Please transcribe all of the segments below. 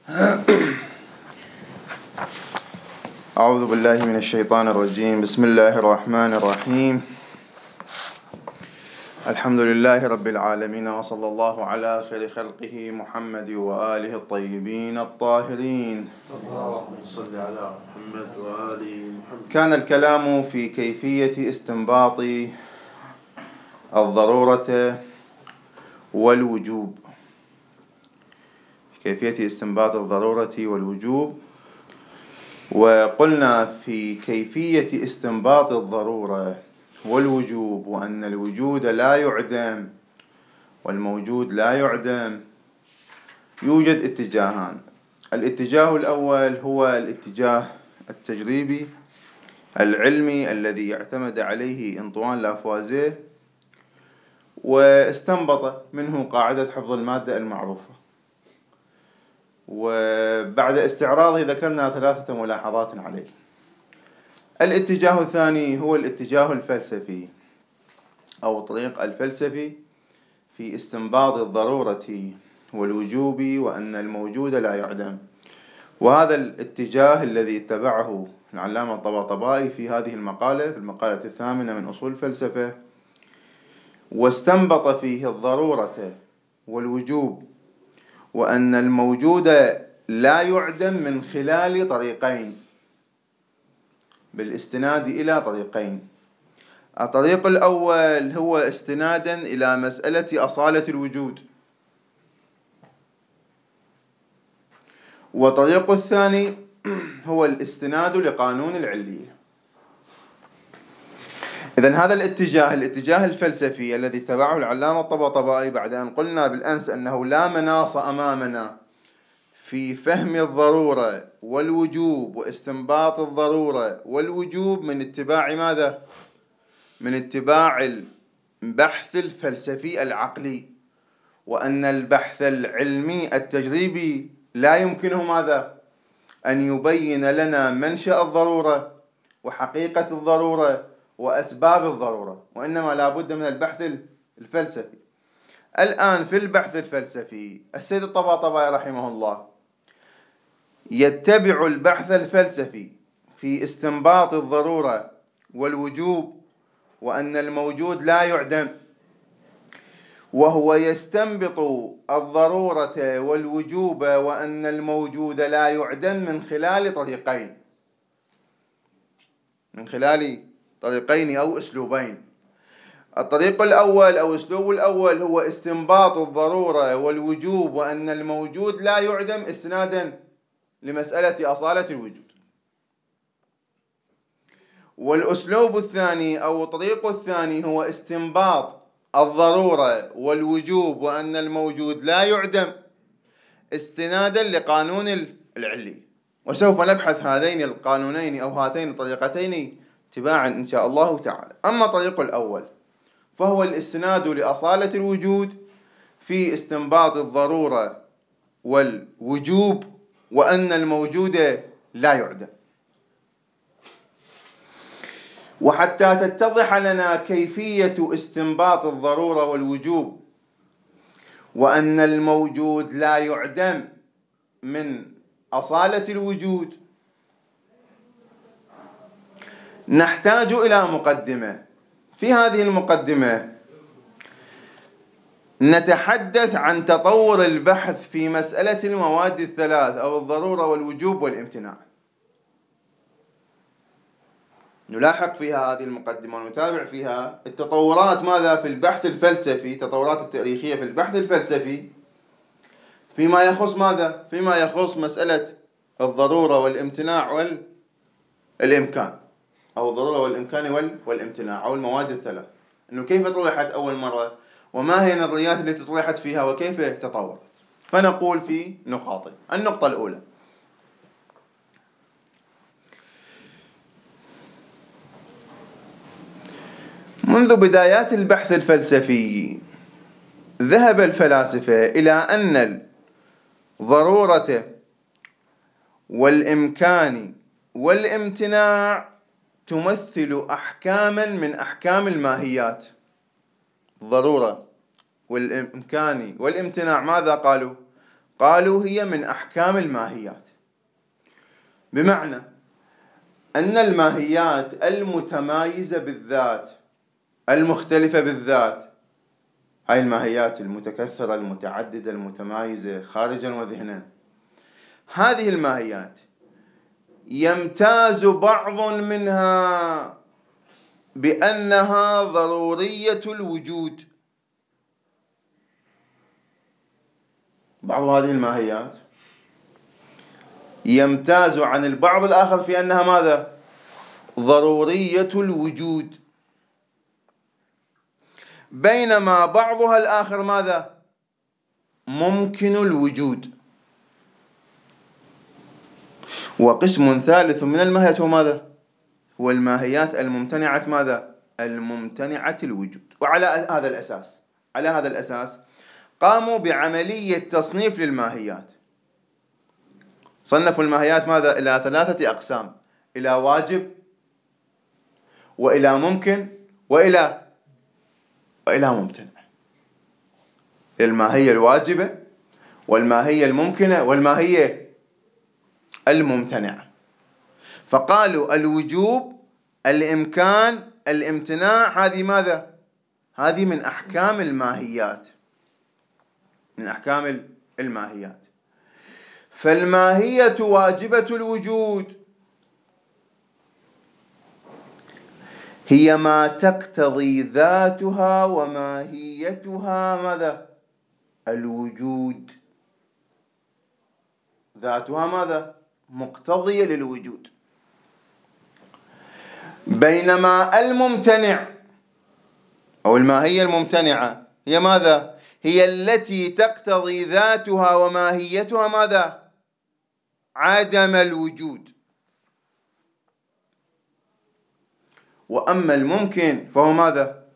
أعوذ بالله من الشيطان الرجيم. بسم الله الرحمن الرحيم. الحمد لله رب العالمين، وصلى الله على خير خلقه محمد وآله الطيبين الطاهرين. اللهم صل على محمد وآل محمد. كان الكلام في كيفية استنباط الضرورة والوجوب، كيفية استنباط الضرورة والوجوب، وقلنا في كيفية استنباط الضرورة والوجوب وأن الوجود لا يعدم والموجود لا يعدم. يوجد اتجاهان: الاتجاه الأول هو الاتجاه التجريبي العلمي الذي اعتمد عليه أنطوان لافوازيه واستنبط منه قاعدة حفظ المادة المعروفة، وبعد استعراضه ذكرنا 3 ملاحظات عليه. الاتجاه الثاني هو الاتجاه الفلسفي أو الطريق الفلسفي في استنباط الضرورة والوجوب وأن الموجود لا يعدم، وهذا الاتجاه الذي اتبعه العلامة الطباطبائي في هذه المقالة، في المقالة 8 من أصول الفلسفة، واستنبط فيه الضرورة والوجوب وأن الموجود لا يعدم من خلال طريقين، بالاستناد إلى طريقين. الطريق الأول هو استنادا إلى مسألة أصالة الوجود، والطريق الثاني هو الاستناد لقانون العلية. إذن هذا الاتجاه الفلسفي الذي اتبعه العلامة الطباطبائي بعد أن قلنا بالأمس أنه لا مناص أمامنا في فهم الضرورة والوجوب واستنباط الضرورة والوجوب من اتباع ماذا؟ من اتباع البحث الفلسفي العقلي، وأن البحث العلمي التجريبي لا يمكنه ماذا؟ أن يبين لنا منشأ الضرورة وحقيقة الضرورة وأسباب الضرورة، وإنما لا بد من البحث الفلسفي. الآن في البحث الفلسفي السيد الطباطبائي رحمه الله يتبع البحث الفلسفي في استنباط الضرورة والوجوب وأن الموجود لا يعدم، وهو يستنبط الضرورة والوجوب وأن الموجود لا يعدم من خلال طريقين أو أسلوبين. الطريق الأول أو أسلوب الأول هو استنباط الضرورة والوجوب وأن الموجود لا يعدم استنادا لمسألة أصالة الوجود. والأسلوب الثاني أو الطريق الثاني هو استنباط الضرورة والوجوب وأن الموجود لا يعدم استنادا لقانون العلي، وسوف نبحث هذين القانونين أو هاتين الطريقتين تباعا إن شاء الله تعالى. أما الطريق الأول فهو الاستناد لأصالة الوجود في استنباط الضرورة والوجوب وأن الموجود لا يعدم. وحتى تتضح لنا كيفية استنباط الضرورة والوجوب وأن الموجود لا يعدم من أصالة الوجود نحتاج إلى مقدمة. في هذه المقدمة نتحدث عن تطور البحث في مسألة المواد الثلاث أو الضرورة والوجوب والامتناع. نلاحق فيها هذه المقدمة ونتابع فيها التطورات ماذا في البحث الفلسفي، التطورات التاريخية في البحث الفلسفي فيما يخص ماذا؟ فيما يخص مسألة الضرورة والامتناع والإمكان، أو الضرورة والإمكان والامتناع، أو المواد الثلاث، إنه كيف طرحت أول مرة وما هي النظريات التي طرحت فيها وكيف تطورت. فنقول في نقاط. النقطة الأولى: منذ بدايات البحث الفلسفي ذهب الفلاسفة إلى أن الضرورة والإمكان والامتناع تمثل أحكاما من أحكام الماهيات. الضرورة والإمكان والامتناع ماذا قالوا؟ قالوا هي من أحكام الماهيات، بمعنى أن الماهيات المتمايزة بالذات المختلفة بالذات، هاي الماهيات المتكثرة المتعددة المتمايزة خارجا وذهنا، هذه الماهيات يمتاز بعض منها بأنها ضرورية الوجود. بعض هذه الماهيات يمتاز عن البعض الآخر في أنها ماذا؟ ضرورية الوجود، بينما بعضها الآخر ماذا؟ ممكن الوجود. وقسم ثالث من الماهيات هو ماذا؟ هو الماهيات الممتنعة ماذا؟ الممتنعة الوجود. وعلى هذا الأساس قاموا بعملية تصنيف للماهيات. صنفوا الماهيات ماذا؟ إلى 3 أقسام: إلى واجب، وإلى ممكن، وإلى ممتنع. الماهية الواجبة، والماهية الممكنة، والماهية الممتنعة. فقالوا الوجوب، الإمكان، الامتناع، هذه ماذا؟ هذه من أحكام الماهيات، من أحكام الماهيات. فالماهية واجبة الوجود هي ما تقتضي ذاتها وماهيتها ماذا؟ الوجود. ذاتها ماذا؟ مقتضية للوجود. بينما الممتنع أو الماهية الممتنعة هي ماذا؟ هي التي تقتضي ذاتها وماهيتها ماذا؟ عدم الوجود. وأما الممكن فهو ماذا؟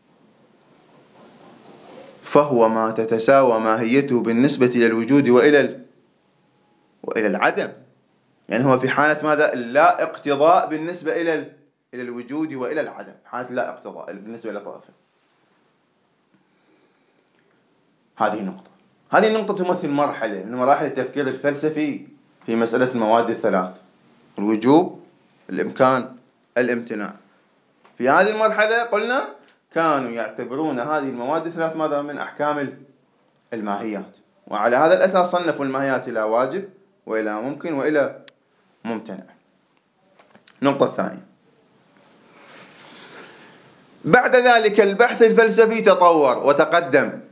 فهو ما تتساوى ماهيته بالنسبة إلى الوجود وإلى العدم. يعني هو في حالة ماذا؟ لا اقتضاء بالنسبة إلى الوجود وإلى العدم، حالة لا اقتضاء بالنسبة إلى طرفين. هذه النقطة تمثل مرحلة من مراحل التفكير الفلسفي في مسألة المواد الثلاث: الوجوب، الإمكان، الامتناع. في هذه المرحلة قلنا كانوا يعتبرون هذه المواد الثلاث ماذا؟ من أحكام الماهيات. وعلى هذا الأساس صنفوا الماهيات إلى واجب، وإلى ممكن، وإلى ممتنع. النقطة الثانية: بعد ذلك البحث الفلسفي تطور وتقدم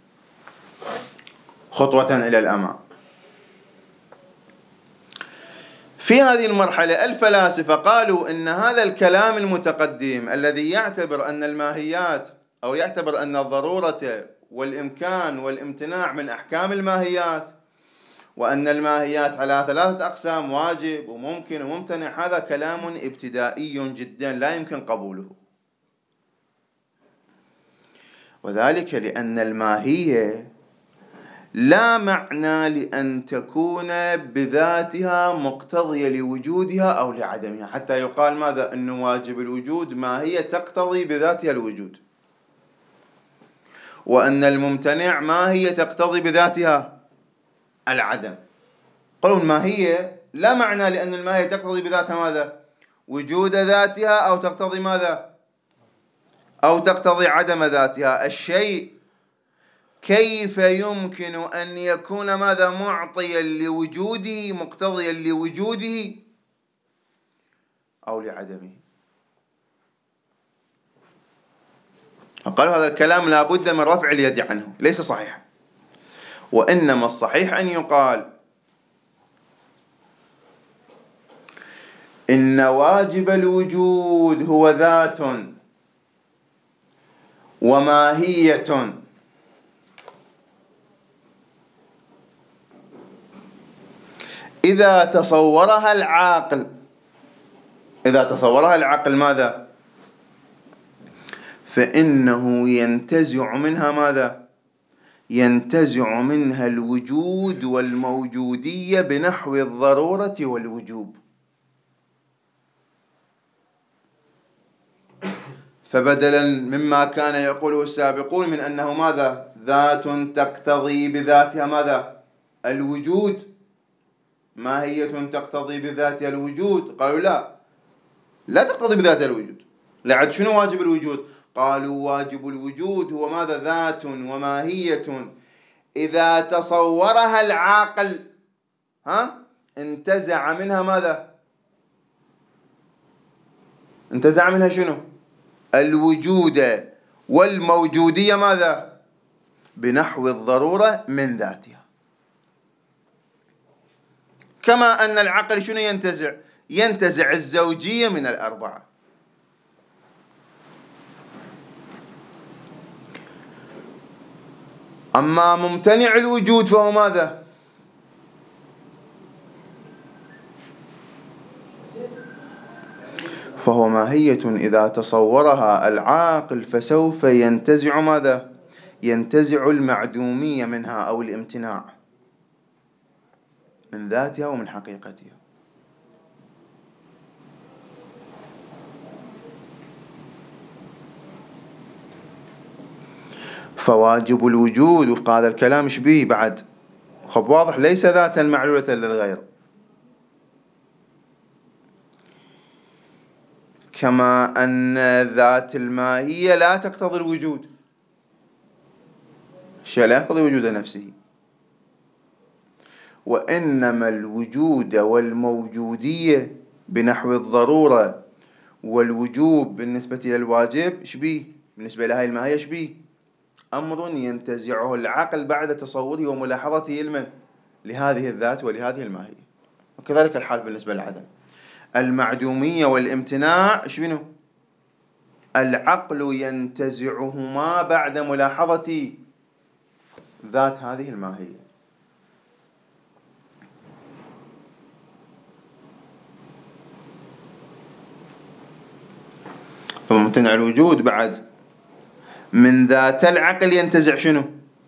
خطوة إلى الأمام. في هذه المرحلة الفلاسفة قالوا إن هذا الكلام المتقدم الذي يعتبر أن الماهيات، أو يعتبر أن الضرورة والإمكان والامتناع من أحكام الماهيات، وأن الماهيات على 3 أقسام: واجب وممكن وممتنع، هذا كلام ابتدائي جدا لا يمكن قبوله. وذلك لأن الماهية لا معنى لأن تكون بذاتها مقتضية لوجودها أو لعدمها، حتى يقال ماذا؟ أن واجب الوجود ماهية تقتضي بذاتها الوجود، وأن الممتنع ماهية تقتضي بذاتها العدم. قالوا الماهية لا معنى لأن الماهية تقتضي بذاتها ماذا؟ وجود ذاتها، أو تقتضي ماذا؟ أو تقتضي عدم ذاتها. الشيء كيف يمكن أن يكون ماذا؟ معطيا لوجوده، مقتضيا لوجوده أو لعدمه. قالوا هذا الكلام لا بد من رفع اليد عنه، ليس صحيحا. وإنما الصحيح أن يقال إن واجب الوجود هو ذات وماهية إذا تصورها العقل ماذا؟ فإنه ينتزع منها ماذا؟ ينتزع منها الوجود والموجودية بنحو الضرورة والوجوب. فبدلا مما كان يقوله السابقون من أنه ماذا؟ ذات تقتضي بذاتها ماذا؟ الوجود ماهية تقتضي بذاتها الوجود؟ قالوا لا تقتضي بذاتها الوجود. لعد شنو واجب الوجود؟ قالوا واجب الوجود هو ماذا؟ ذات وماهية إذا تصورها العاقل انتزع منها ماذا؟ انتزع منها شنو؟ الوجود والموجودية ماذا؟ بنحو الضرورة من ذاتها. كما أن العقل شنو ينتزع؟ ينتزع الزوجية من الأربعة. أما ممتنع الوجود فهو ماذا؟ فهو ماهية إذا تصورها العاقل فسوف ينتزع ماذا؟ ينتزع المعدومية منها أو الامتناع من ذاتها ومن حقيقتها. فواجب الوجود وفق هذا الكلام شبيه بعد؟ خب واضح، ليس ذاتا معلولة للغير، كما أن ذات الماهية لا تقتضي الوجود، الشيء لا يقتضي وجود نفسه، وإنما الوجود والموجودية بنحو الضرورة والوجوب بالنسبة إلى الواجب شبيه؟ بالنسبة إلى هذه الماهية شبيه؟ أمر ينتزعه العقل بعد تصوره وملاحظته لهذه الذات ولهذه الماهية. وكذلك الحال بالنسبة للعدم. المعدومية والامتناع شنو؟ العقل ينتزعهما بعد ملاحظة ذات هذه الماهية. فممتنع الوجود بعد من ذات العقل ينتزع شنو؟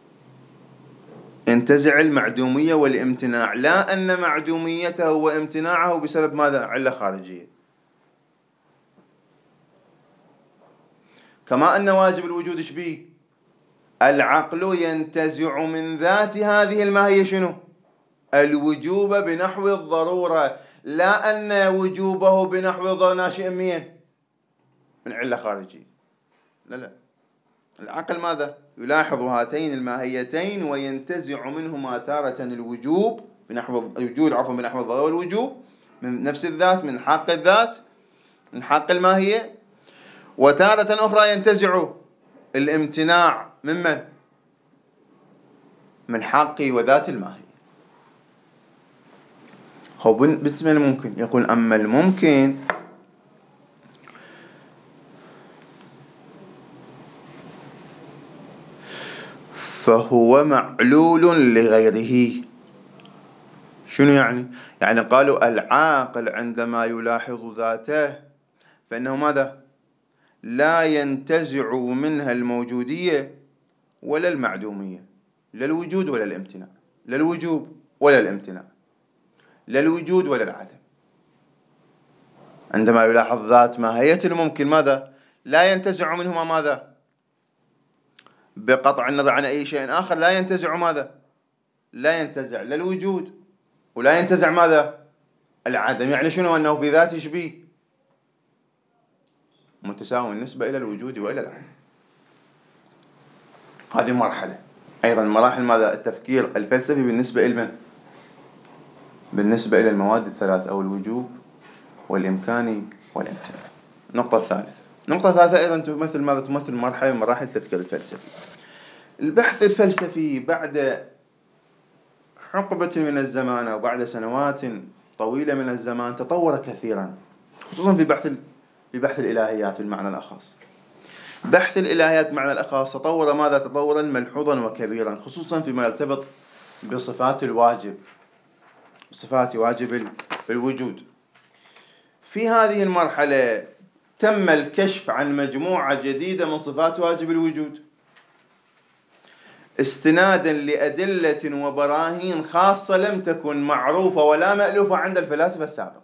ينتزع المعدومية والامتناع، لا أن معدوميته وامتناعه بسبب ماذا؟ علة خارجية. كما أن واجب الوجود شبيه؟ العقل ينتزع من ذات هذه الماهية شنو؟ الوجوب بنحو الضرورة، لا أن وجوبه بنحو الضرورة ناشئ من علة خارجية. لا، العقل ماذا؟ يلاحظ هاتين الماهيتين وينتزع منهما تارة الوجوب بنحو بنحو الضرورة والوجوب من نفس الذات، من حق الذات، من حق الماهية، وتارة أخرى ينتزع الامتناع من حق وذات الماهية. هو بالنسبة للممكن يقول أما الممكن فهو معلول لغيره. شنو يعني؟ يعني قالوا العاقل عندما يلاحظ ذاته فإنه ماذا؟ لا ينتزع منها الموجودية ولا المعدومية، لا الوجود ولا الامتناع، لا الوجوب ولا الامتناع، لا الوجود ولا العدم. عندما يلاحظ ذات ماهية الممكن ماذا؟ لا ينتزع منهما ماذا؟ بقطع النظر عن أي شيء آخر لا ينتزع ماذا؟ لا ينتزع لا الوجود ولا ينتزع ماذا؟ العدم. يعني شنو؟ أنه في ذاته شبيه متساوي النسبة إلى الوجود وإلى العدم. هذه مرحلة أيضا مراحل ماذا؟ التفكير الفلسفي بالنسبة إلى المواد الثلاث أو الوجوب والإمكاني والامتناع. النقطة الثالثة أيضا تمثل ماذا؟ تمثل مرحلة من مراحل التفكير الفلسفي. البحث الفلسفي بعد حقبة من الزمان أو بعد سنوات طويلة من الزمان تطور كثيرا، خصوصا في بحث الإلهيات بالمعنى الأخص. بحث الإلهيات بالمعنى الأخص تطور ماذا؟ تطورا ملحوظا وكبيرا، خصوصا فيما يرتبط بصفات الواجب، صفات واجب الوجود. في هذه المرحلة تم الكشف عن مجموعة جديدة من صفات واجب الوجود استنادا لأدلة وبراهين خاصة لم تكن معروفة ولا مألوفة عند الفلاسفة السابقين.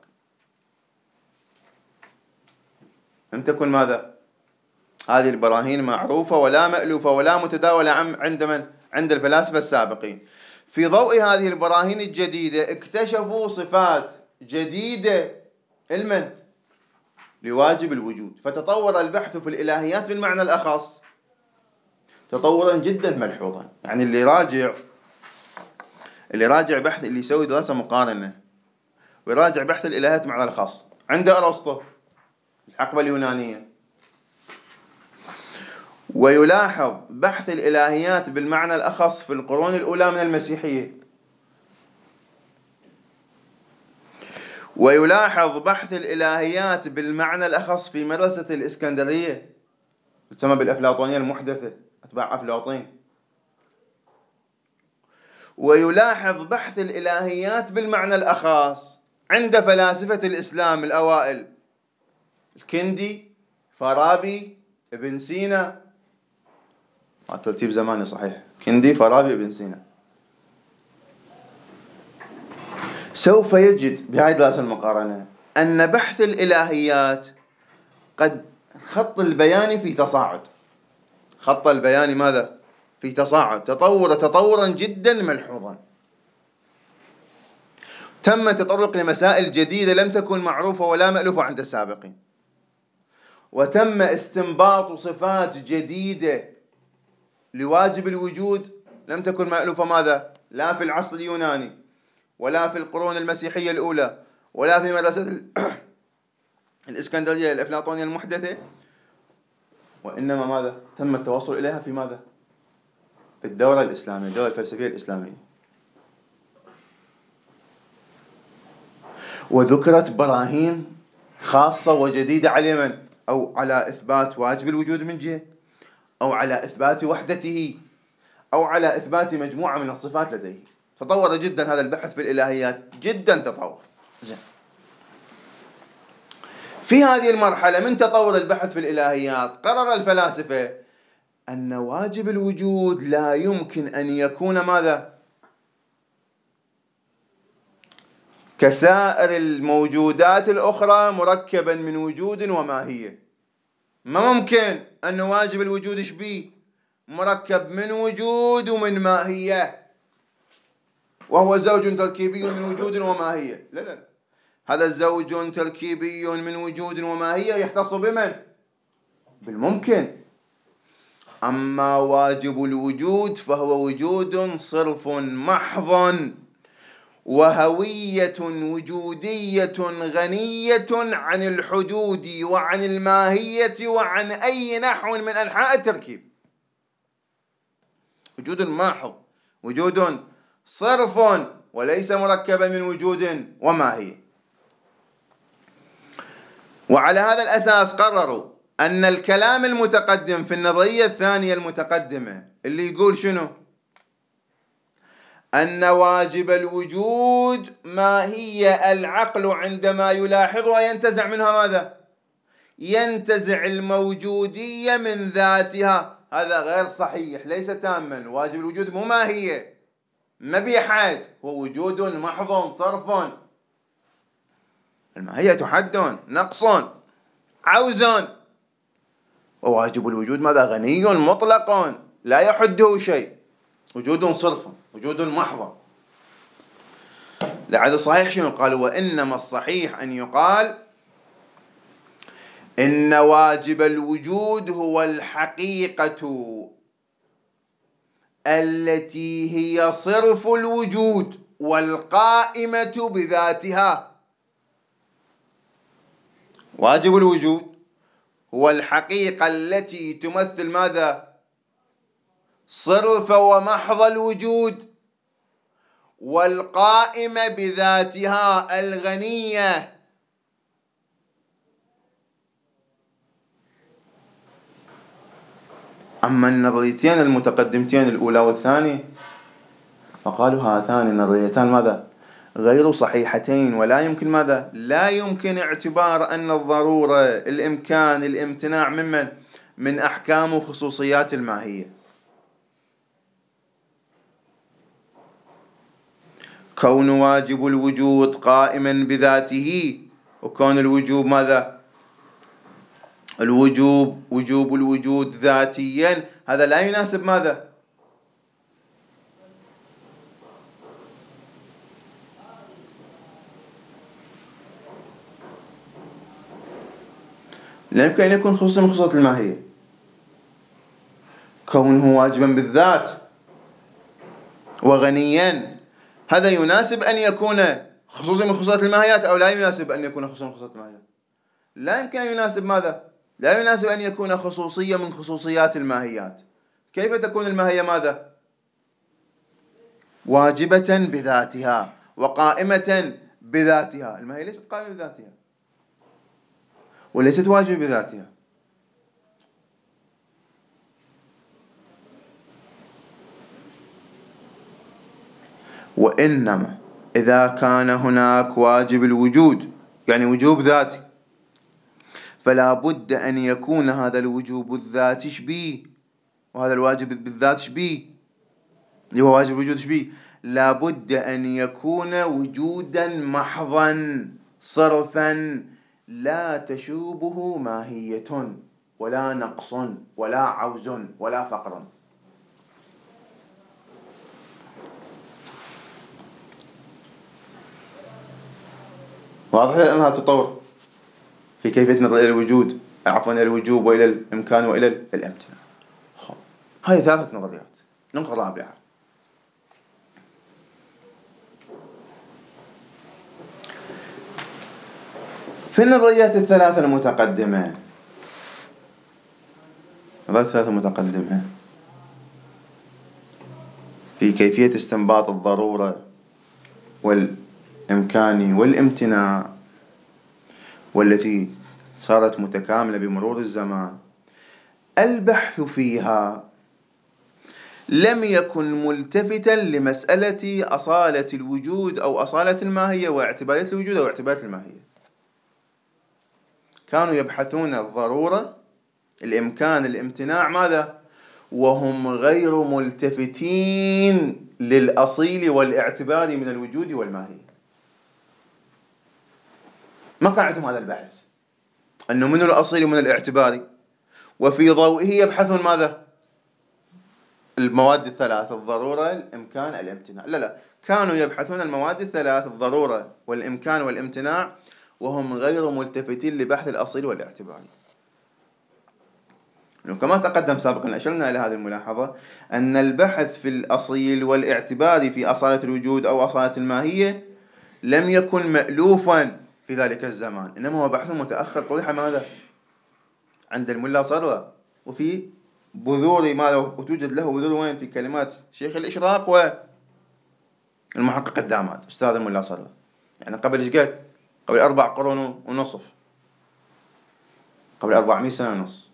لم تكن ماذا؟ هذه البراهين معروفة ولا مألوفة ولا متداولة عند الفلاسفة السابقين. في ضوء هذه البراهين الجديدة اكتشفوا صفات جديدة علما لواجب الوجود، فتطور البحث في الإلهيات بالمعنى الأخص تطورا جدا ملحوظا. يعني اللي راجع بحث، اللي يسوي دراسة مقارنة ويراجع بحث الإلهيات بالمعنى الخاص عند أرسطو الحقبة اليونانية، ويلاحظ بحث الإلهيات بالمعنى الأخص في القرون الأولى من المسيحية، ويلاحظ بحث الإلهيات بالمعنى الأخص في مدرسة الإسكندرية تسمى بالأفلاطونية المحدثة أتباع أفلاطين، ويلاحظ بحث الإلهيات بالمعنى الأخص عند فلاسفة الإسلام الأوائل الكندي، فارابي، ابن سينا. الترتيب زماني صحيح، كندي، فارابي، ابن سينا. سوف يجد بهذه الدراسة المقارنة أن بحث الإلهيات قد خط البيان في تصاعد، خط البيان ماذا؟ في تصاعد، تطورا جدا ملحوظا. تم التطرق لمسائل جديدة لم تكن معروفة ولا مألوفة عند السابقين، وتم استنباط صفات جديدة لواجب الوجود لم تكن مألوفة ماذا؟ لا في العصر اليوناني ولا في القرون المسيحية الأولى ولا في مدرسة الإسكندرية الأفلاطونية المحدثة، وإنما ماذا؟ تم التوصل إليها في ماذا؟ الدورة الإسلامية، الدورة الفلسفية الإسلامية. وذكرت براهين خاصة وجديدة على من؟ أو على إثبات واجب الوجود من جهة، أو على إثبات وحدته، أو على إثبات مجموعة من الصفات لديه. تطور جدا هذا البحث في الإلهيات، جدا تطور. في هذه المرحلة من تطور البحث في الإلهيات قرر الفلاسفة أن واجب الوجود لا يمكن أن يكون ماذا؟ كسائر الموجودات الأخرى مركبا من وجود وماهية. ما ممكن أن واجب الوجود إيش بيه؟ مركب من وجود ومن ماهية، وهو زوج تركيبي من وجود وماهية. لا، هذا الزوج تركيبي من وجود وماهية يختص بمن؟ بالممكن. أما واجب الوجود فهو وجود صرف محض وهوية وجودية غنية عن الحدود وعن الماهية وعن أي نحو من أنحاء التركيب. وجود محض، وجود صرف وليس مركبا من وجود وماهية. وعلى هذا الأساس قرروا أن الكلام المتقدم في النظرية الثانية المتقدمة اللي يقول شنو؟ أن واجب الوجود ما هي العقل عندما يلاحظها ينتزع منها ماذا؟ ينتزع الموجودية من ذاتها. هذا غير صحيح، ليس تاما. واجب الوجود مو ماهية، ما بيحد، هو وجود محض صرف. الماهية حد، نقص، عوز. وواجب الوجود ماذا؟ غني مطلق لا يحده شيء، وجود صرف، وجود محض. لعد الصحيح شنو قالوا؟ وإنما الصحيح أن يقال إن واجب الوجود هو الحقيقة التي هي صرف الوجود والقائمة بذاتها. واجب الوجود هو الحقيقة التي تمثل ماذا؟ صرف ومحض الوجود والقائمة بذاتها الغنية. أما النظريتين المتقدمتين الأولى والثانية فقالوا هاتان النظريتان ماذا؟ غير صحيحتين، ولا يمكن ماذا؟ لا يمكن اعتبار أن الضرورة، الإمكان، الامتناع ممن؟ من أحكام وخصوصيات الماهية. كون واجب الوجود قائما بذاته، وكون الوجوب ماذا؟ وجوب الوجود ذاتيا، هذا لا يناسب ماذا؟ لا يمكن أن يكون خصوصا من خصوصات الماهية. كونه واجبا بالذات وغنيا، هذا يناسب أن يكون خصوصا من خصوصات الماهيات أو لا يناسب أن يكون خصوصا من خصوصات الماهيات؟ لا يمكن أن يناسب ماذا؟ لا يناسب أن يكون خصوصية من خصوصيات الماهيات. كيف تكون الماهية ماذا؟ واجبة بذاتها وقائمة بذاتها. الماهية ليست قائمة بذاتها وليست واجبة بذاتها. وإنما إذا كان هناك واجب الوجود، يعني وجوب ذاتي، فلا بد أن يكون هذا الوجوب الذاتي شبيه، وهذا الواجب بالذات شبيه اللي هو واجب الوجود شبيه، لا بد أن يكون وجودا محضا صرفا لا تشوبه ماهية ولا نقص ولا عوز ولا فقر. واضح أنها تطور في كيفية النظر إلى الوجود، عفوا إلى الوجوب وإلى الإمكان وإلى الامتناع. هذه ثلاثة نظريات. نقطة رابعة: في النظريات الثلاثة المتقدمة، في كيفية استنباط الضرورة والإمكان والامتناع، والتي صارت متكاملة بمرور الزمان، البحث فيها لم يكن ملتفتا لمسألة أصالة الوجود أو أصالة الماهية واعتبارية الوجود أو اعتبارية الماهية. كانوا يبحثون الضرورة، الإمكان، الامتناع، ماذا؟ وهم غير ملتفتين للأصيل والاعتبار من الوجود والماهية. ما كان عندهم هذا البحث أنه من الأصيل ومن الاعتباري، وفي ضوئه يبحثون ماذا؟ المواد الثلاث: الضرورة، الإمكان، الامتناع. لا، كانوا يبحثون المواد الثلاث: الضرورة والإمكان والامتناع، وهم غير ملتفتين لبحث الأصيل والاعتباري. كما تقدم سابقا أشرنا إلى هذه الملاحظة أن البحث في الأصيل والاعتباري في أصالة الوجود أو أصالة الماهية لم يكن مألوفا في ذلك الزمان، إنما هو بحث متأخر طرح ماذا؟ عند الملا صدرة، وفي بذور ماذا؟ وتوجد له بذور وين؟ في كلمات شيخ الإشراق والمحقق الداماد أستاذ الملا صدرة، يعني قبل إيش قد؟ قبل 4 قرون ونصف، قبل 400 سنة ونصف.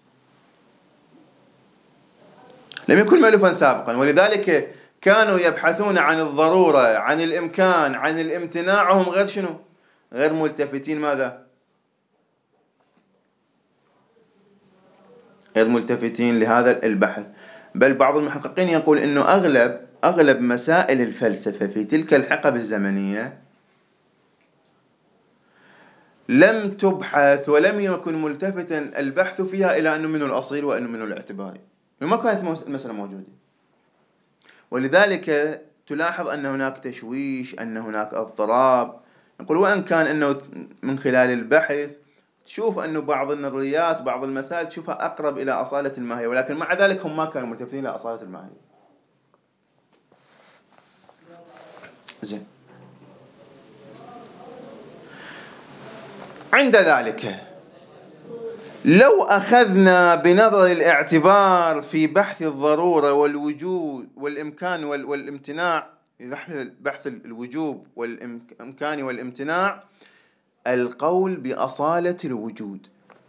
لم يكن مألوفا سابقا، ولذلك كانوا يبحثون عن الضرورة، عن الإمكان، عن الامتناع، وهم غير شنو؟ غير ملتفتين ماذا؟ غير ملتفتين لهذا البحث. بل بعض المحققين يقول إنه أغلب مسائل الفلسفة في تلك الحقب الزمنية لم تبحث ولم يكن ملتفتا البحث فيها إلى أنه منه الأصيل وأنه منه الاعتباري، ما كانت المسألة موجودة. ولذلك تلاحظ أن هناك تشويش، أن هناك اضطراب. نقول وإن كان أنه من خلال البحث تشوف أنه بعض النظريات، بعض المسائل تشوفها أقرب إلى أصالة الماهية، ولكن مع ذلك هم ما كانوا ملتفتين إلى أصالة الماهية. زين. عند ذلك لو أخذنا بنظر الاعتبار في بحث الضرورة والوجود والإمكان والامتناع، بحث الوجوب والإمكان والامتناع، القول بأصالة الوجود،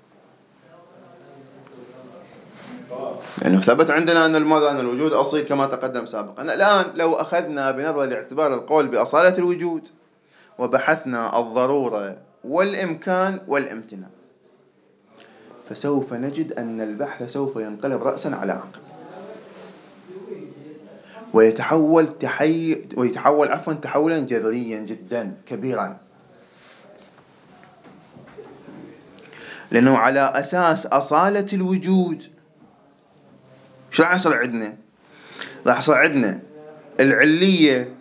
يعني ثبت عندنا أن الوجود أصيل كما تقدم سابقا. الآن لو أخذنا بنظر الاعتبار القول بأصالة الوجود وبحثنا الضرورة والإمكان والامتناع، فسوف نجد أن البحث سوف ينقلب رأسا على عقب، ويتحول تحولا جذريا جدا كبيرا، لأنه على أساس أصالة الوجود شو راح يصير عندنا؟ راح يصير عندنا العلية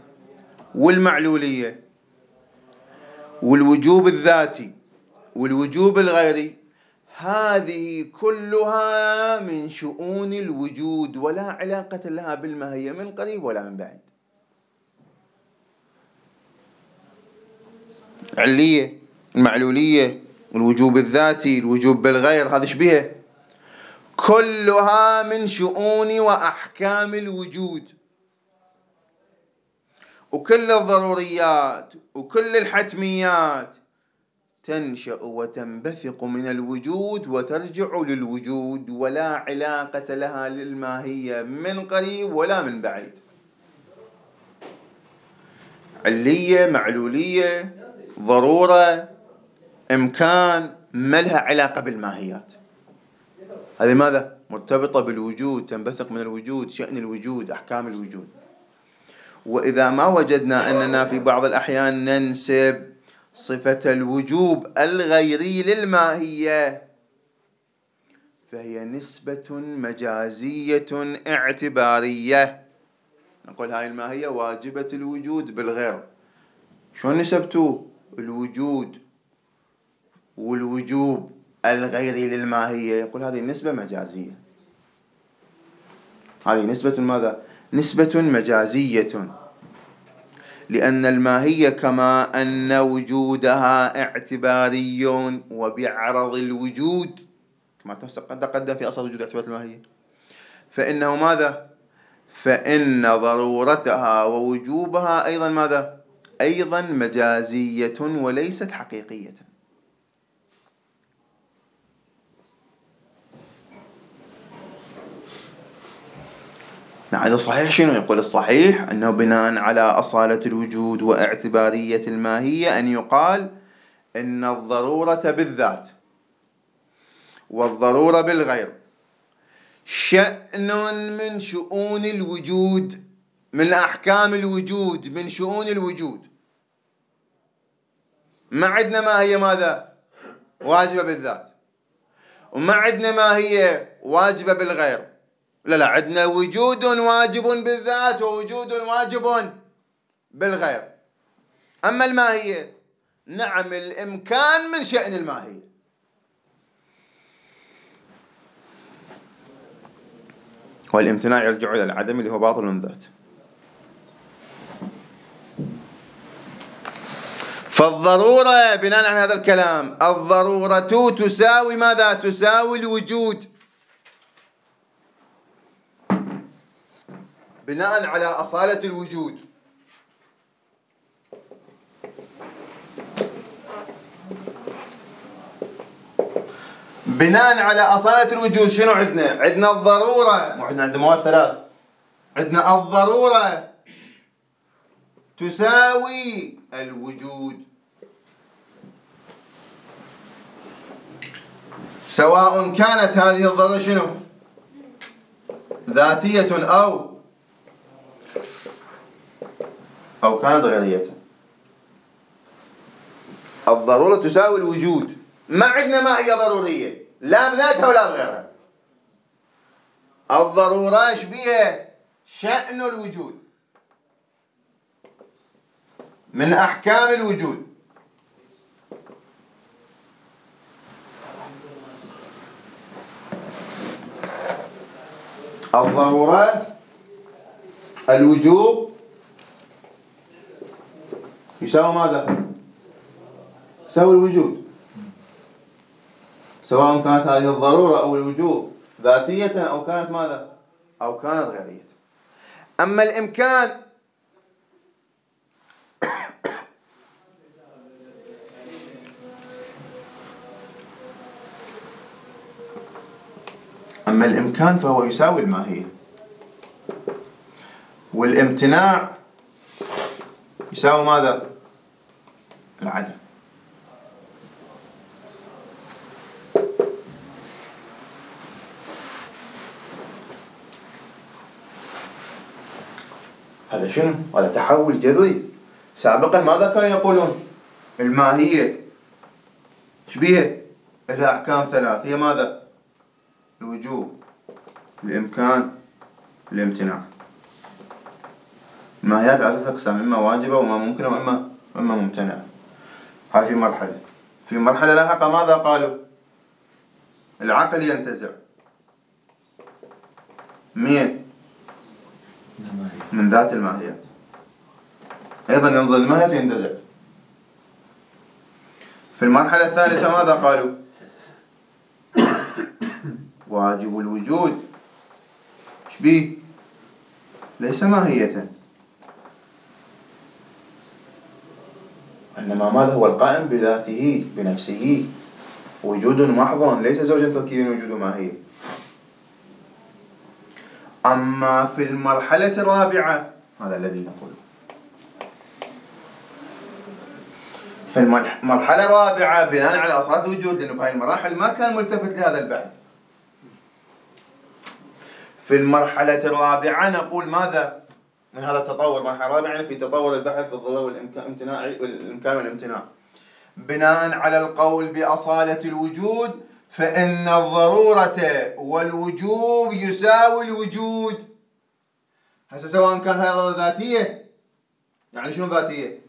والمعلولية والوجوب الذاتي والوجوب الغيري. هذه كلها من شؤون الوجود ولا علاقة لها بالماهية من قريب ولا من بعيد. علية، المعلولية، الوجوب الذاتي، الوجوب بالغير، هذا شبيهه كلها من شؤون وأحكام الوجود، وكل الضروريات وكل الحتميات تنشأ وتنبثق من الوجود وترجع للوجود ولا علاقة لها للماهية من قريب ولا من بعيد. علية، معلولية، ضرورة، إمكان، ما لها علاقة بالماهيات. هذه ماذا؟ مرتبطة بالوجود، تنبثق من الوجود، شأن الوجود، أحكام الوجود. وإذا ما وجدنا أننا في بعض الأحيان ننسب صفة الوجوب الغيري للماهية فهي نسبة مجازية اعتبارية. نقول هاي الماهية واجبة الوجود بالغير. شلون نسبتوا الوجود والوجوب الغيري للماهية؟ يقول هذه نسبة مجازية. هذه نسبة ماذا؟ نسبة مجازية، لأن الماهية كما أن وجودها اعتباري وبعرض الوجود كما تقدم في أصل وجود اعتبار الماهية، فإنه ماذا؟ فإن ضرورتها ووجوبها أيضا ماذا؟ أيضا مجازية وليست حقيقية. هذا صحيح. شنو يقول الصحيح؟ أنه بناء على أصالة الوجود واعتبارية الماهية أن يقال إن الضرورة بالذات والضرورة بالغير شأن من شؤون الوجود، من أحكام الوجود، من شؤون الوجود. ما عندنا ما هي ماذا؟ واجبة بالذات، وما عندنا ما هي واجبة بالغير. لا، عندنا وجود واجب بالذات ووجود واجب بالغير. أما الماهية، نعم الإمكان من شأن الماهية. والامتناع يرجع إلى العدم اللي هو باطل الذات. فالضرورة بناء على هذا الكلام، الضرورة تساوي ماذا؟ تساوي الوجود بناء على أصالة الوجود. بناء على أصالة الوجود شنو عندنا؟ عندنا الضرورة، مو عندنا مواد ثلاث. عندنا الضرورة تساوي الوجود، سواء كانت هذه الضرورة شنو؟ ذاتية أو كانت غيرية. الضرورة تساوي الوجود. ما عندنا ما هي ضرورية، لا بذاتها ولا بغيرها. الضرورة ايش بيها؟ شأن الوجود من أحكام الوجود. الضرورات، الوجوب يساوي ماذا؟ يساوي الوجود، سواء كانت هذه الضرورة أو الوجوب ذاتية أو كانت ماذا؟ أو كانت غيرية. أما الإمكان فهو يساوي الماهية، والامتناع يساوي ماذا؟ العدم. هذا شنو؟ هذا تحول جذري. سابقا ماذا كانوا يقولون؟ الماهية شبيهة لها أحكام ثلاث، هي ماذا؟ الوجوب، الإمكان، الامتناع. الماهيات على ثلاثة أقسام، إما واجبة وإما ممكنة وإما ممتنعة. هاي في مرحلة لاحقة ماذا قالوا؟ العقل ينتزع من ذات الماهيات، أيضا ينظر الماهية ينتزع. في المرحلة الثالثة ماذا قالوا؟ واجب الوجود شبيه؟ ليس ماهية، إنما ماذا هو القائم بذاته بنفسه، وجود محض ليس زوجا تركيبا وجود ماهية. أما في المرحلة الرابعة هذا الذي نقول، في المرحلة الرابعة بناء على أصالة الوجود، لأنه بهذه المراحل ما كان ملتفت لهذا البحث. في المرحلة الرابعة نقول ماذا؟ من هذا التطور، المرحلة الرابعة يعني في تطور البحث في الضرورة والإمكان والامتناع. بناء على القول بأصالة الوجود فإن الضرورة والوجوب يساوي الوجود. هسه سواء كان هذا ذاتية، يعني شنو ذاتية؟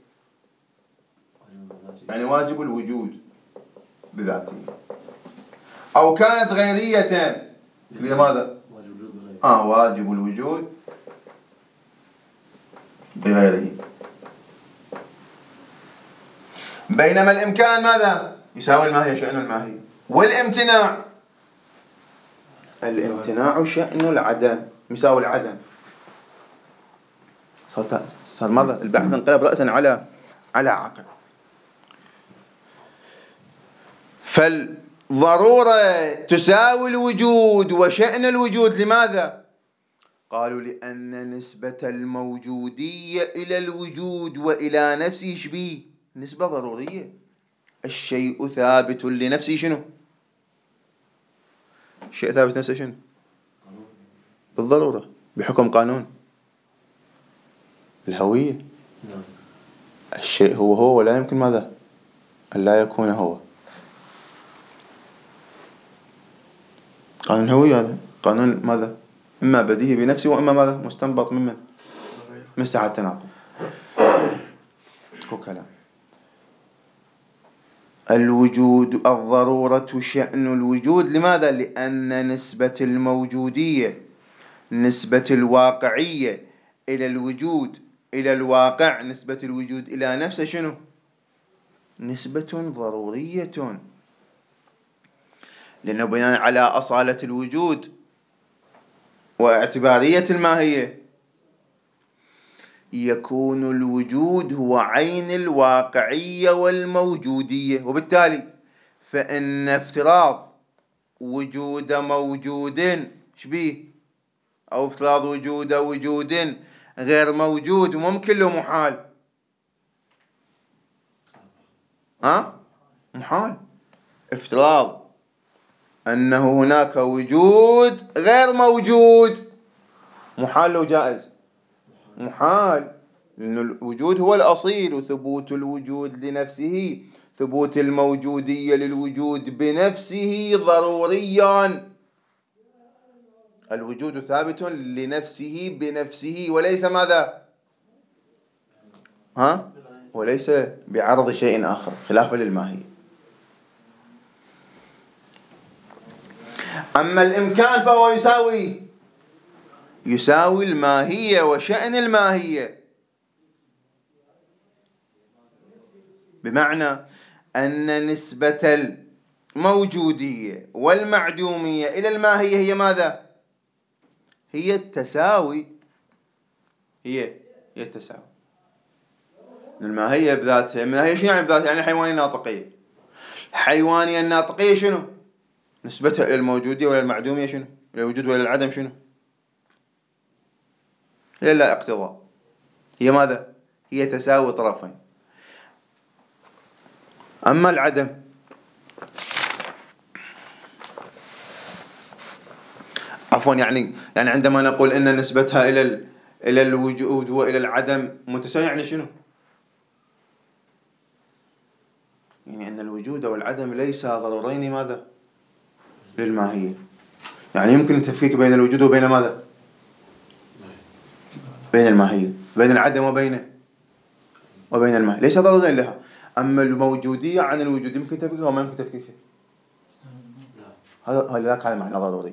يعني واجب الوجود بذاته، أو كانت غيرية لماذا؟ واجب الوجود بغيره. بينما الإمكان ماذا؟ يساوي الماهية شأن الماهية، والامتناع الامتناع شأن العدم يساوي العدم. صار ماذا؟ البحث انقلب رأسا على عقل. فالضرورة تساوي الوجود وشأن الوجود. لماذا؟ قالوا لأن نسبة الموجودية إلى الوجود وإلى نفسه شبيه؟ نسبة ضرورية. الشيء ثابت لنفسه شنو؟ الشيء ثابت لنفسه شنو؟ بالضرورة، بحكم قانون الهوية. الشيء هو ولا يمكن ماذا؟ أن لا يكون هو. قانون الهوية هذا قانون ماذا؟ إما بديهي بنفسه وإما ماذا؟ مستنبط من سعة التناقض. هو كلام الوجود الضرورة شأن الوجود. لماذا؟ لأن نسبة الموجودية، نسبة الواقعية إلى الوجود إلى الواقع، نسبة الوجود إلى نفسه شنو؟ نسبة ضرورية، لأنه بناء على أصالة الوجود واعتبارية الماهية يكون الوجود هو عين الواقعية والموجودية. وبالتالي فإن افتراض وجود موجود شبيه، أو افتراض وجود غير موجود ممكن له محال. محال. افتراض أنه هناك وجود غير موجود محال لو جائز؟ محال، لأن الوجود هو الأصيل، وثبوت الوجود لنفسه، ثبوت الموجودية للوجود بنفسه ضروريا. الوجود ثابت لنفسه بنفسه، وليس ماذا؟ وليس بعرض شيء آخر خلافا للماهية. أما الإمكان فهو يساوي الماهية وشأن الماهية، بمعنى أن نسبة الموجودية والمعدومية إلى الماهية هي ماذا؟ هي التساوي. هي التساوي. الماهية بذاتها، الماهية شنو يعني بذاتها؟ يعني حيوانية ناطقية. الحيوانية الناطقية شنو؟ نسبتها إلى الموجودية ولا المعدومية شنو؟ إلى الوجود ولا العدم شنو؟ هي لا اقتضاء. هي ماذا؟ هي تساوي طرفين. أما العدم يعني عندما نقول إن نسبتها إلى الوجود وإلى العدم متساوي، يعني شنو؟ يعني أن الوجود والعدم ليس ضرورين ماذا؟ للماهية. يعني يمكن التفكيك بين الوجود وبين ماذا؟ بين الماهية، بين العدم وبين الماهية، ليس ضرورين لها. أما الموجودية عن الوجود يمكن تفكيكها وما يمكن تفكيكها؟ هذا معنى ضروري،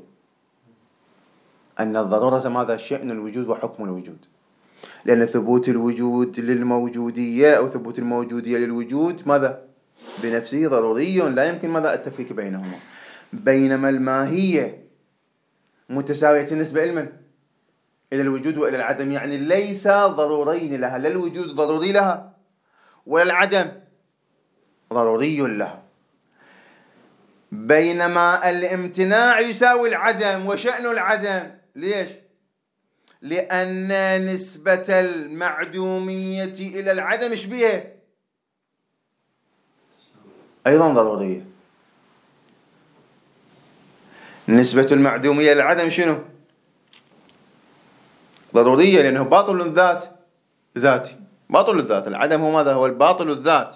أن الضرورة ماذا؟ شأن الوجود وحكم الوجود. لأن ثبوت الوجود للموجودية أو ثبوت الموجودية للوجود ماذا؟ بنفسه ضروري، لا يمكن ماذا؟ التفريق بينهما. بينما الماهية متساوية النسبة إلى الوجود وإلى العدم، يعني ليس ضرورين لها، لا الوجود ضروري لها ولا العدم ضروري لها. بينما الامتناع يساوي العدم وشأن العدم. ليش؟ لأن نسبة المعدومية إلى العدم إيش بيها؟ أيضا ضرورية. نسبة المعدومية إلى العدم شنو؟ ضرورية، لأنه باطل الذات ذاتي، باطل الذات. العدم هو ماذا؟ هو الباطل الذات.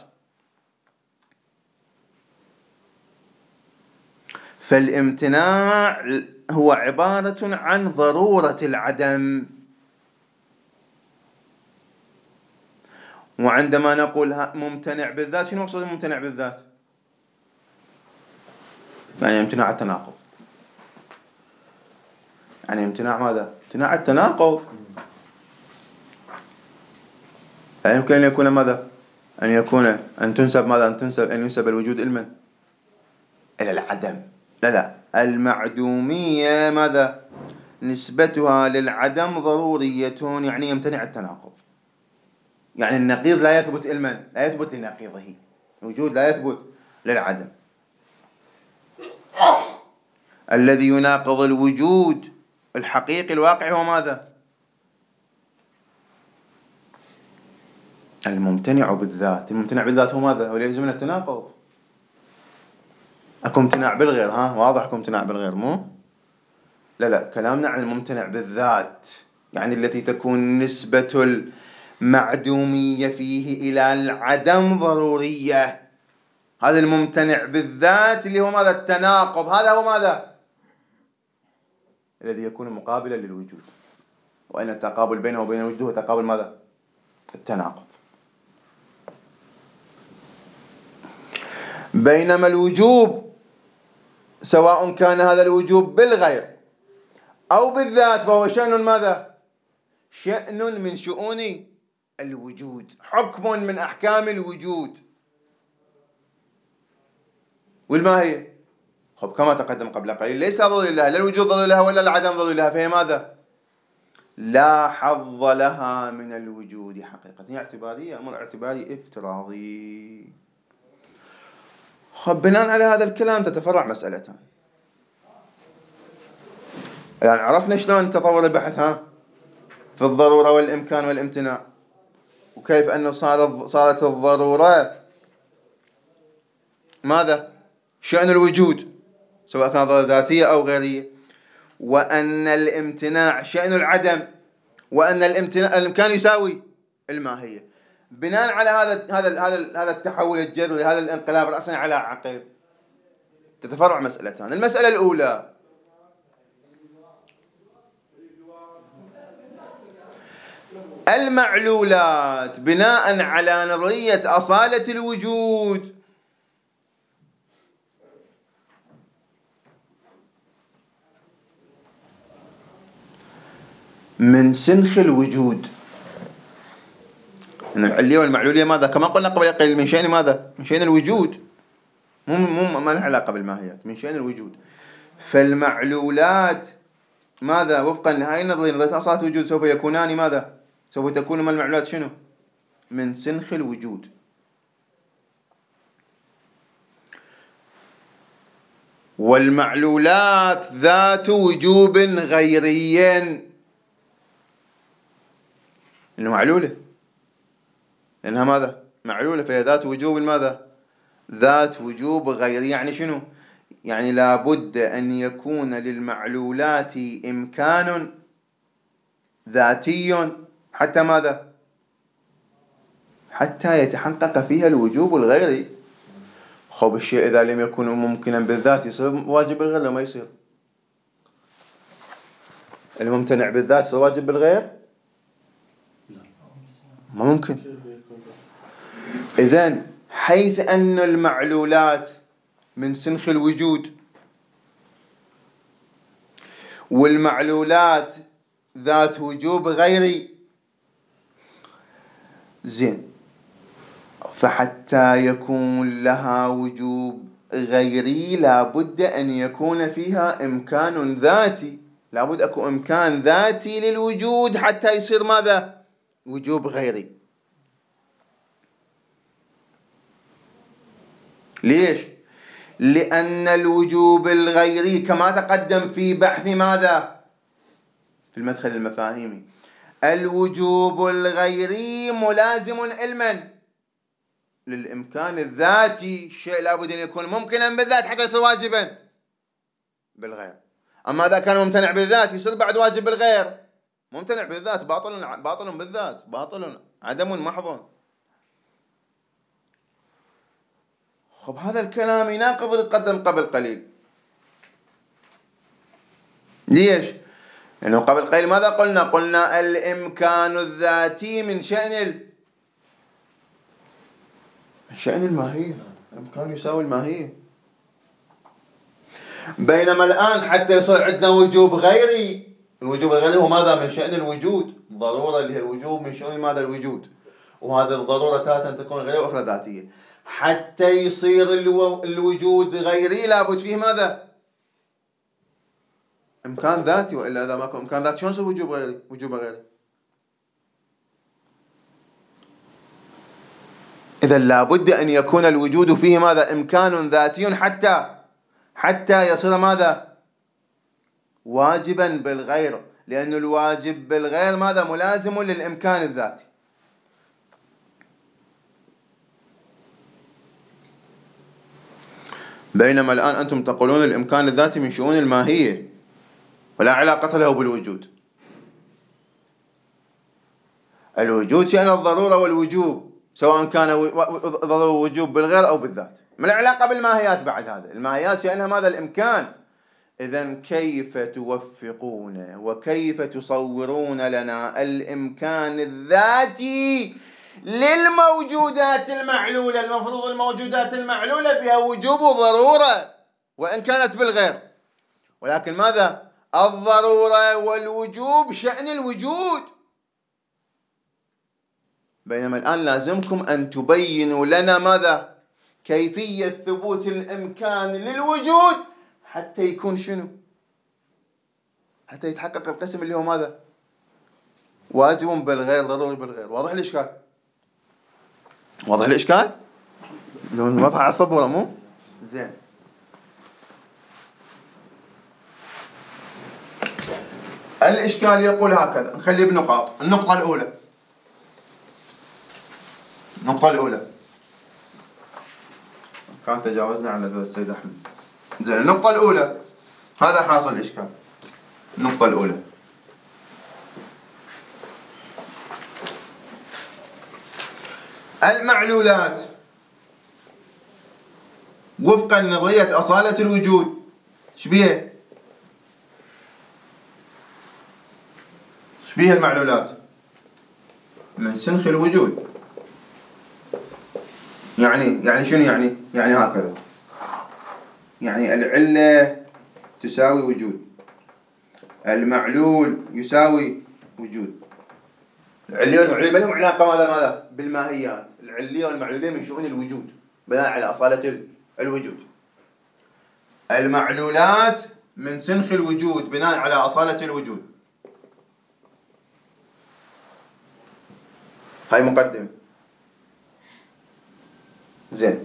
فالامتناع هو عبارة عن ضرورة العدم. وعندما نقول ممتنع بالذات، شنو مقصود ممتنع بالذات؟ يعني امتناع التناقض. يعني امتناع ماذا؟ امتناع التناقض. لا يمكن أن يكون ماذا؟ أن تنسب ماذا؟ أن ينسب الوجود إلى العدم. لا، المعدومية ماذا؟ نسبتها للعدم ضرورية، يعني يمتنع التناقض. يعني النقيض لا يثبت إلمن؟ لا يثبت لنقيضه. الوجود لا يثبت للعدم. الذي يناقض الوجود الحقيقي الواقع هو ماذا؟ الممتنع بالذات. الممتنع بالذات هو ماذا؟ هو اللي يلزم من التناقض. أكو امتناع بالغير، واضح أكو امتناع بالغير مو؟ لا، كلامنا عن الممتنع بالذات، يعني التي تكون نسبة المعدومية فيه إلى العدم ضرورية. هذا الممتنع بالذات اللي هو ماذا؟ التناقض. هذا هو ماذا؟ الذي يكون مقابلا للوجود. وأن التقابل بينه وبين الوجود هو تقابل ماذا؟ التناقض. بينما الوجوب، سواء كان هذا الوجوب بالغير أو بالذات، فهو شأن ماذا؟ شأن من شؤون الوجود، حكم من أحكام الوجود. والماهية كما تقدم قبل قليل ليس ضروري لها، لا الوجود ضروري لها ولا العدم ضروري لها، فهي ماذا؟ لا حظ لها من الوجود حقيقة. هي اعتبارية، أمر اعتباري افتراضي. بناء على هذا الكلام تتفرع مسألتان. يعني عرفنا شلون تطور البحث في الضرورة والإمكان والامتناع، وكيف أنه صارت الضرورة ماذا؟ شأن الوجود سواء كان ضرورة ذاتية أو غيرية، وأن الامتناع شأن العدم، وأن الإمكان يساوي الماهية. بناء على هذا التحول الجذري، هذا الانقلاب رأسا على عقب، تتفرع مسألتان. المسألة الأولى: المعلولات بناء على نظرية أصالة الوجود من سنخ الوجود. أن العلية والمعلولية ماذا؟ كما قلنا قبل قليل من شأن ماذا؟ من شأن الوجود، ما له علاقة بالماهيات، من شأن الوجود. فالمعلولات ماذا؟ وفقا لهذه النظرية، نظرية أصالة الوجود، سوف يكونان ماذا؟ سوف تكون ما المعلولات شنو؟ من سنخ الوجود. والمعلولات ذات وجوب غيري. إنه معلولة، لأنها ماذا؟ معلولة، فهي ذات وجوب ماذا؟ ذات وجوب غيري. يعني شنو؟ يعني لابد أن يكون للمعلولات إمكان ذاتي حتى ماذا؟ حتى يتحقق فيها الوجوب الغيري. الشيء إذا لم يكن ممكنا بالذات يصير واجب بالغير لو ما يصير؟ الممتنع بالذات يصير واجب بالغير؟ ما ممكن. إذن حيث أن المعلولات من سنخ الوجود، والمعلولات ذات وجوب غيري. زين، فحتى يكون لها وجوب غيري لابد أن يكون فيها إمكان ذاتي، لابد أكو إمكان ذاتي للوجود حتى يصير ماذا؟ وجوب غيري. ليش؟ لأن الوجوب الغيري كما تقدم في بحث ماذا؟ في المدخل المفاهيمي، الوجوب الغيري ملازم علما للإمكان الذاتي. الشيء لابد أن يكون ممكنا بالذات حتى يصير واجبا بالغير. أما إذا كان ممتنع بالذات يصير بعد واجب بالغير. ممتنع بالذات باطل بالذات، باطل عدم محض. خب هذا الكلام يناقض اللي تقدم قبل قليل. ليش؟ لأنه قبل قليل ماذا قلنا؟ قلنا الإمكان الذاتي من شأن الماهية. الإمكان يساوي الماهية. بينما الآن حتى يصير عندنا وجوب غيري، الوجوب الغيري هو ماذا؟ من شأن الوجود. الضرورة اللي هي الوجوب من شأن ماذا؟ الوجود. وهذه الضرورة تارة تكون غيرية وأخرى ذاتية. حتى يصير الوجود غيري لابد فيه ماذا؟ إمكان ذاتي، وإلا إذا ما كان إمكان ذاتي شلون يصير وجوب غيري؟ إذا لابد أن يكون الوجود فيه ماذا؟ إمكان ذاتي حتى يصير ماذا؟ واجبا بالغير، لأن الواجب بالغير ماذا؟ ملازم للإمكان الذاتي. بينما الآن أنتم تقولون الإمكان الذاتي من شؤون الماهية ولا علاقة له بالوجود. الوجود شأن الضرورة والوجوب، سواء كان ضرورة وجوب بالغير أو بالذات، ما العلاقة بالماهيات بعد هذا؟ الماهيات شأنها ماذا؟ الإمكان. إذن كيف توفقون وكيف تصورون لنا الإمكان الذاتي للموجودات المعلولة؟ المفروض الموجودات المعلولة بها وجوب وضرورة وإن كانت بالغير، ولكن ماذا؟ الضرورة والوجوب شأن الوجود. بينما الآن لازمكم أن تبينوا لنا ماذا؟ كيفية ثبوت الإمكان للوجود حتى يكون شنو؟ حتى يتحقق القسم اللي هو ماذا؟ واجب بالغير، ضروري بالغير. واضح الإشكال؟ واضح الإشكال؟ لو واضح على الصبورة مو؟ زين. الإشكال يقول هكذا، نخليه بنقاط. النقطة الأولى كان تجاوزنا على السيد أحمد. زين، النقطة الأولى هذا حاصل الإشكال. النقطة الأولى المعلولات وفقا لنظرية أصالة الوجود شبيه المعلولات من سنخ الوجود. يعني شنو يعني هكذا، يعني العلة تساوي وجود، المعلول يساوي وجود. العلية والمعلولية بينهم علاقة ماذا؟ بالماهيات. العلية والمعلولية من شؤون الوجود بناء على أصالة الوجود. المعلولات من سنخ الوجود بناء على أصالة الوجود. هاي مقدمة. زين.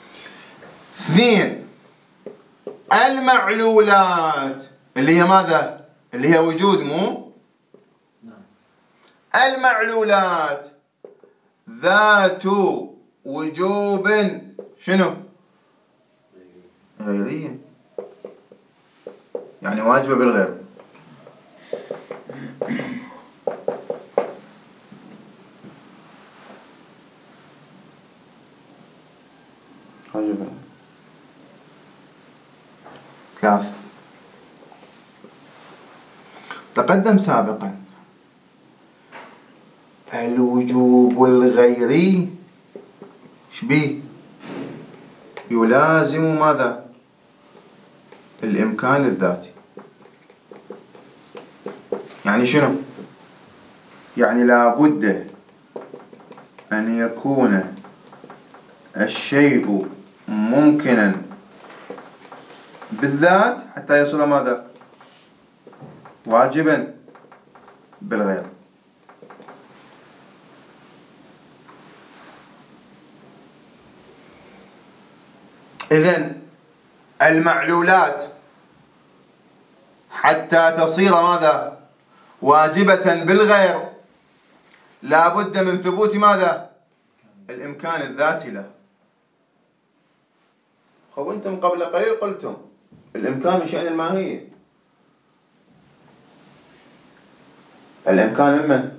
2 المعلولات اللي هي ماذا؟ اللي هي وجود مو؟ المعلولات ذات وجوب شنو؟ غيرية، يعني واجبة بالغير. واجبة. 3 تقدم سابقا الوجوب الغيري شبيه؟ يلازم ماذا؟ الإمكان الذاتي. يعني شنو؟ يعني لابد أن يكون الشيء ممكنا بالذات حتى يصل ماذا؟ واجبا بالغير. إذن المعلولات حتى تصير ماذا؟ واجبة بالغير لا بد من ثبوت ماذا؟ الإمكان الذاتي له. أنتم قبل قليل قلتم الإمكان من شأن الماهية. الإمكان من؟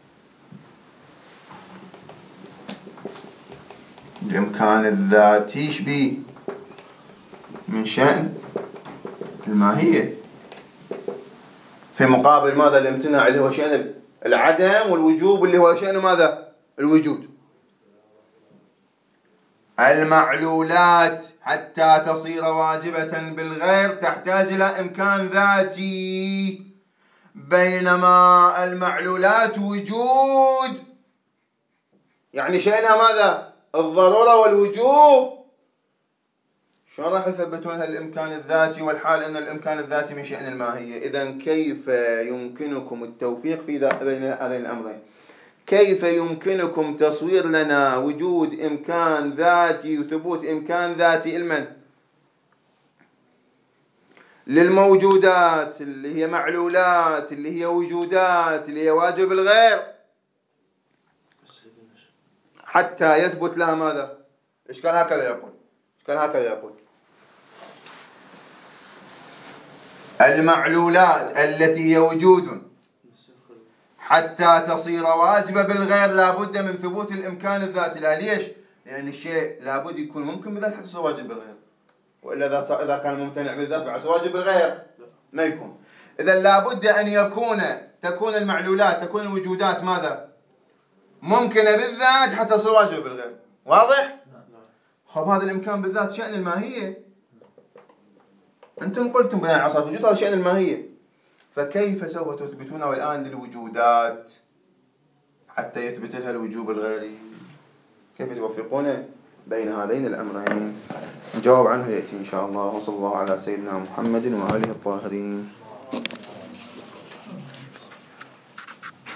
الإمكان الذاتي شبيه من شأن الماهية، في مقابل ماذا؟ الامتناع اللي هو شأن العدم، والوجوب اللي هو شأن ماذا؟ الوجود. المعلولات حتى تصير واجبة بالغير تحتاج إلى إمكان ذاتي، بينما المعلولات وجود، يعني شأنها ماذا؟ الضرورة والوجوب. شو راح يثبتون الإمكان الذاتي والحال أن الإمكان الذاتي من شأن الماهية؟ إذن كيف يمكنكم التوفيق في بين هذين الأمرين؟ كيف يمكنكم تصوير لنا وجود إمكان ذاتي وثبوت إمكان ذاتي للموجودات اللي هي معلولات اللي هي وجودات اللي هي واجب الغير، حتى يثبت لها ماذا؟ إشكال هكذا يقول المعلولات التي هي وجود حتى تصير واجبة بالغير لابد من ثبوت الإمكان الذاتي لها. ليش؟ لأن الشيء لابد يكون ممكن بالذات حتى يصير واجب بالغير، وإلا إذا كان ممتنع بالذات بعد واجب بالغير ما يكون. إذا لابد أن تكون المعلولات، تكون الوجودات ماذا؟ ممكنة بالذات حتى تصير واجب بالغير. واضح؟ خب هذا الإمكان بالذات شأن الماهية. أنتم قلتم بيان عصات وجود هذا شأن الماهية، فكيف سوف تثبتونه الآن للوجودات حتى يثبت لها الوجوب الغيري؟ كيف توفقون بين هذين الأمرين؟ نجاوب عنه يأتي إن شاء الله. وصلى الله على سيدنا محمد وآله الطاهرين.